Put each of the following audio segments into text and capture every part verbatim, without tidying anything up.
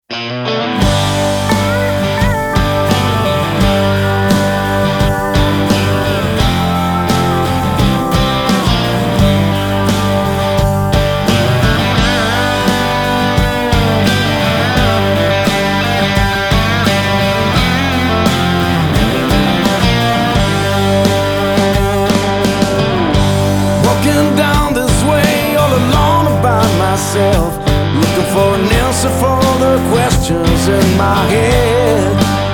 Looking for an answer for the questions in my head.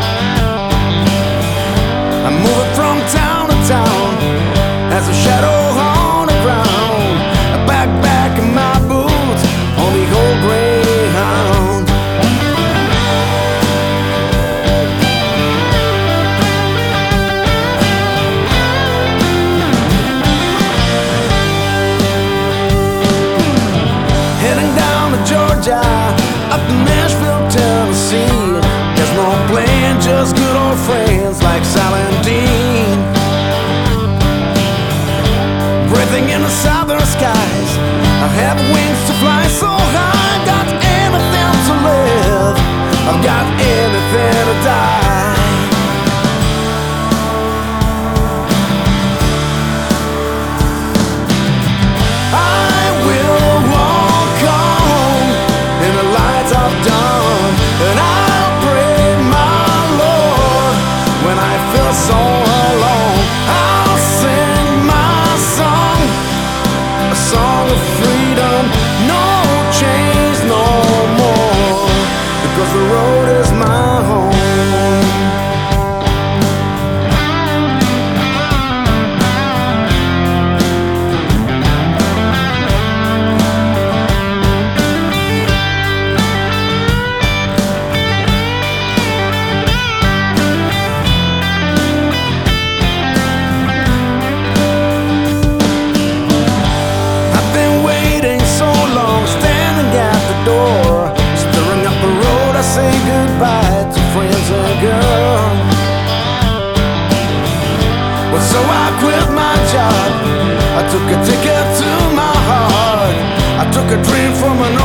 I'm moving from town to town as a shadow on the ground. A backpack in my boots on the old Greyhound. Heading down to Georgia, up to Nashville, Tennessee. There's no plan, just good old friends like Sal and Dean. Breathing in the southern skies, I have wings to fly so high. Got anything to live, I've got anything to die. So alone, I'll sing my song, a song of freedom. No chains, no more, because the road is my home. Say goodbye to friends and girl. Well, so I quit my job. I took a ticket to my heart. I took a dream from an